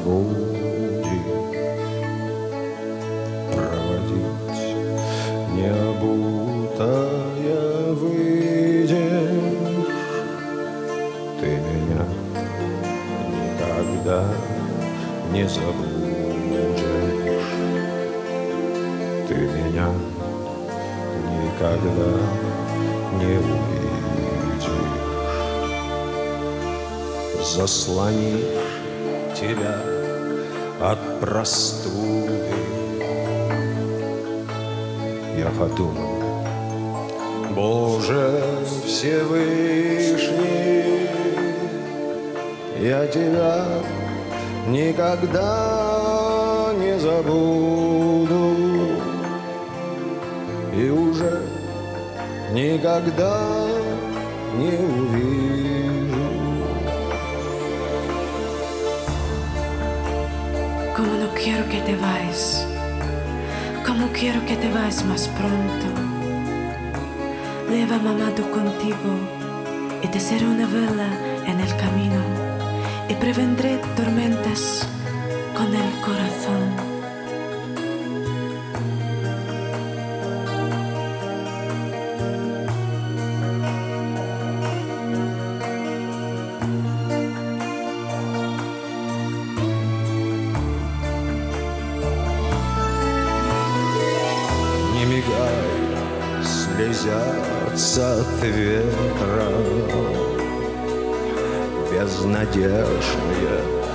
будет проводить, не обутая выйдешь. Ты меня никогда не забудешь. Ты меня никогда не увидишь. Заслонишь тебя от простуды. Я подумал, Боже Всевышний, я тебя никогда не забуду и уже никогда не увижу. Como no quiero que te vayas, como quiero que te vayas más pronto. Lleva mamado contigo y te seré una vela en el camino y prevendré tormentas con el corazón. Не мигай, слезятся от ветра безнадежные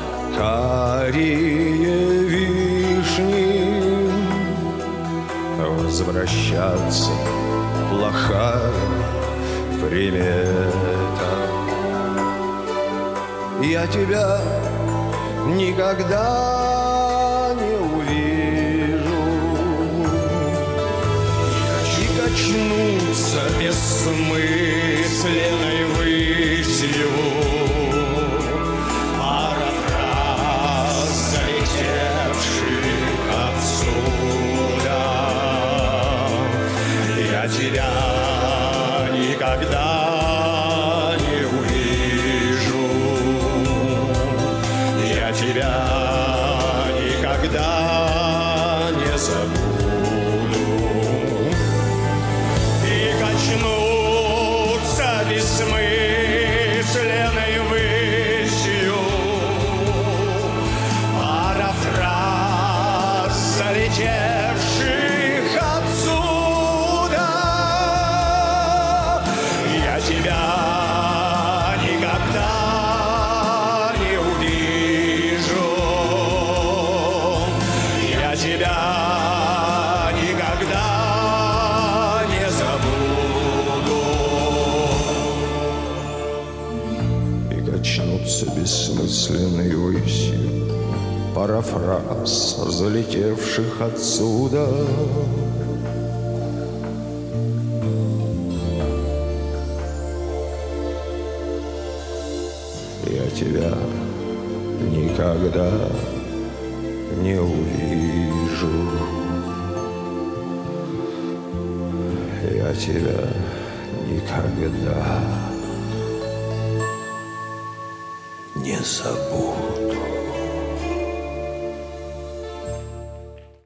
карие вишни. Возвращаться плохая примета. Я тебя никогда не увижу. И качнуться бессмысленной высью пара фраз, залетевших отсюда. Я тебя никогда не увижу. Я тебя никогда не забуду. И качнуться бессмысленной высью пара фраз, залетевших отсюда. Я тебя никогда не увижу. Я тебя никогда не забуду. И качнуться бессмысленной высью пара фраз, залетевших отсюда. Я тебя никогда не увижу. Я тебя никогда не забуду.